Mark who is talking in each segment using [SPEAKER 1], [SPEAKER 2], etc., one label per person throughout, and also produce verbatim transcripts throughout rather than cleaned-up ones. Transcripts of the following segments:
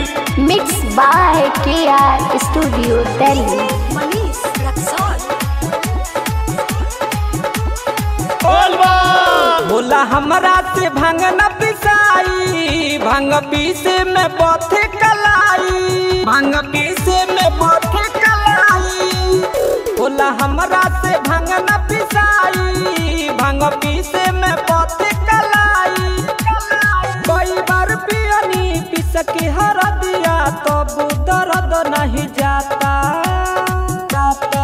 [SPEAKER 1] Mixed by K R Studio Delhi.
[SPEAKER 2] Manish Raxol.
[SPEAKER 3] बोला हमरा से भांग न पिसाई, भांग पीसे में बथे कलाई, भांग पीसे में बथे कलाई। बोला हमरा से भांग न पिसाई, भांग पीसे में बथे कलाई। कई बार पियनी पिस के हर दिया तब तो दर्द नहीं जाता जाता।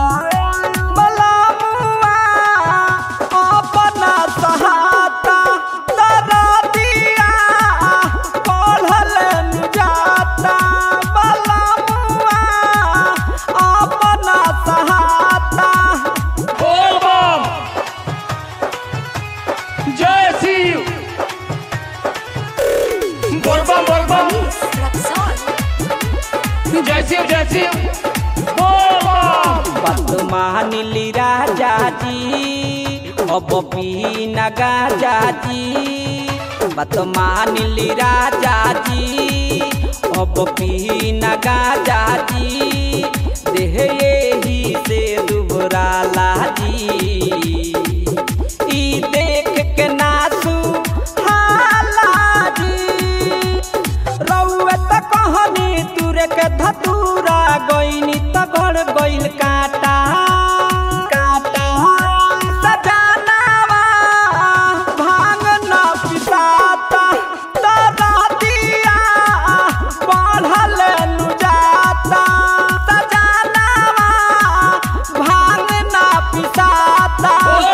[SPEAKER 3] बात मानिली राजा जी अब पीना गाजा जी, बात मानिली राजा जी अब पीना गाजा जी। देह यही से दुबराला जी, ई देख के नासू हाला जी। रउए त कहनी तुरे के धतूरा गईनी त गड़ गईल काटा काटा। सजनावा भांग न पिसाता दरदिया बढ़ल नु जाता। सजनावा भांग न पिसाता।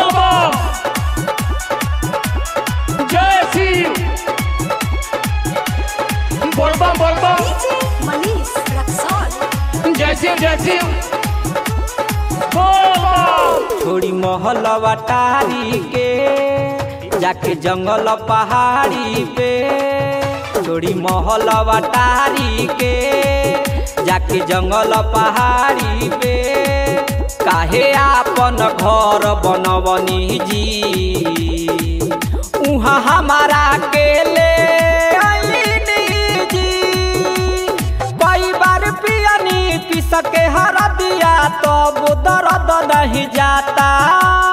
[SPEAKER 4] जय शिव बोल बम बोल बम।
[SPEAKER 2] D J Manish Raxol.
[SPEAKER 4] जय शिव जय शिव
[SPEAKER 3] छोड़ी महल वटारी के जाके जंगल पहाड़ी पे, छोड़ी महल वटारी के जाके जंगल पहाड़ी पे। काहे आपन घर बनवनी जी, उहाँ हमारा के ले पिस के हर दिया तब तो दर्द नहीं जाता।